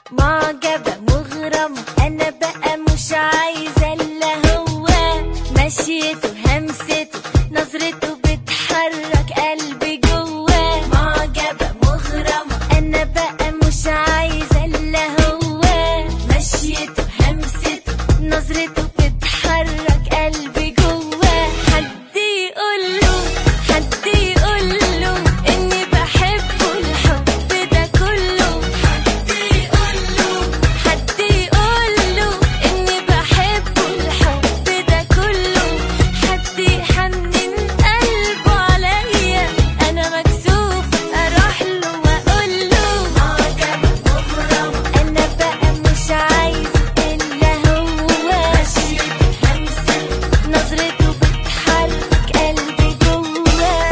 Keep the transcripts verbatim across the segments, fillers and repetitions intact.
معجبة مغرمة، أنا بقى مش عايزة إلا هو. مشيته همسته نظرته بتحرك قلبي جواه. معجبة مغرمة، أنا بقى مش عايزة إلا هو. مشيته همسته نظرته بتحرك قلبي جواه. حد يقوله حد يقوله إني بحبه الحب ده كله. حد يقوله حد يقوله إني بحبه الحب ده كله. حد يحنن قلبه عليا، أنا مكسوفة أروح له وأقوله. معجبة مغرمة، أنا بقى مش عايزة إلا هو. مشيته همسته نظرته بتحرك قلبي جواه.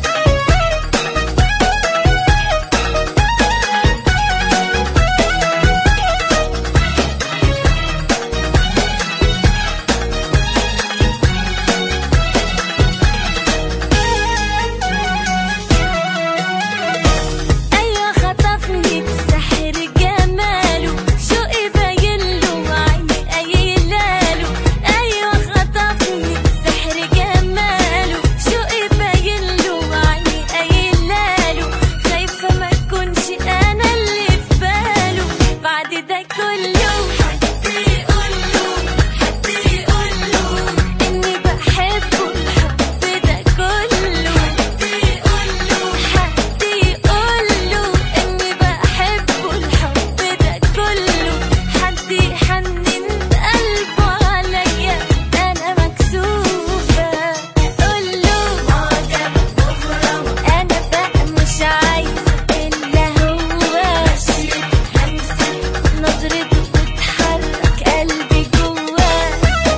أيوة خطفني بسحر جماله، شوقي باينله وعيني قايلاله. أيوة خطفني بسحر جماله، شوقي باينله وعيني قايلاله. خايفة ما تكونش أنا اللي في باله بعد ده كله. حد يقوله حد يقوله إني بحبه الحب ده كله. حد يقوله حد يقوله إني بحبه الحب ده كله. حد يحنن قلبه عليا، أنا مكسوفة أقوله. معجبة مغرمة، أنا بقى مش عايزة إلا هو. مشيته همسته نظرته بتحرك قلبي جواه.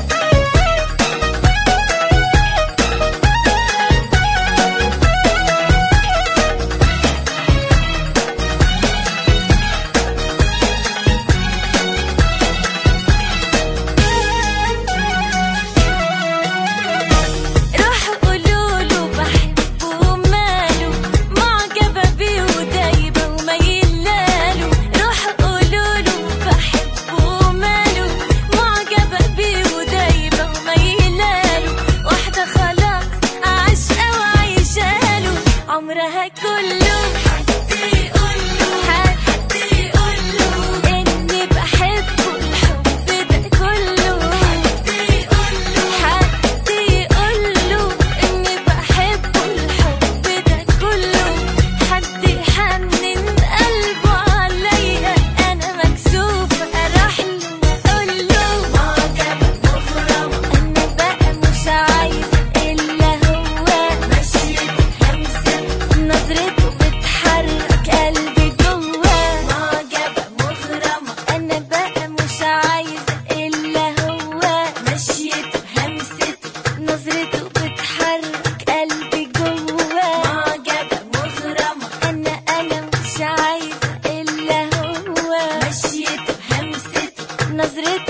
روحوا قولوله بحبه وماله، معجبة بيه ودايبة وميلاله. روحوا قولوله بحبه وماله، معجبة بيه ودايبة وميلاله. واحدة خلاص عاشقة وعايشاله عمرها كله. حد يقوله حد يقوله إني بحبه الحب ده كله. حد يقوله حد يقوله إني بحبه الحب ده كله. حد يحنن قلبه عليا، أنا مكسوفة أروح له وأقوله. معجبة مغرمة، أنا بقى مش عايزة إلا هو. مشيته همسته نظرته بتحرك قلبي جواه. معجبة مغرمة، أنا بقى مش عايزة إلا هو. مشيته همسته نظرته بتحرك قلبي جواه. معجبة مغرمة، أنا أنا مش عايزة إلا هو. مشيته همسته نظرته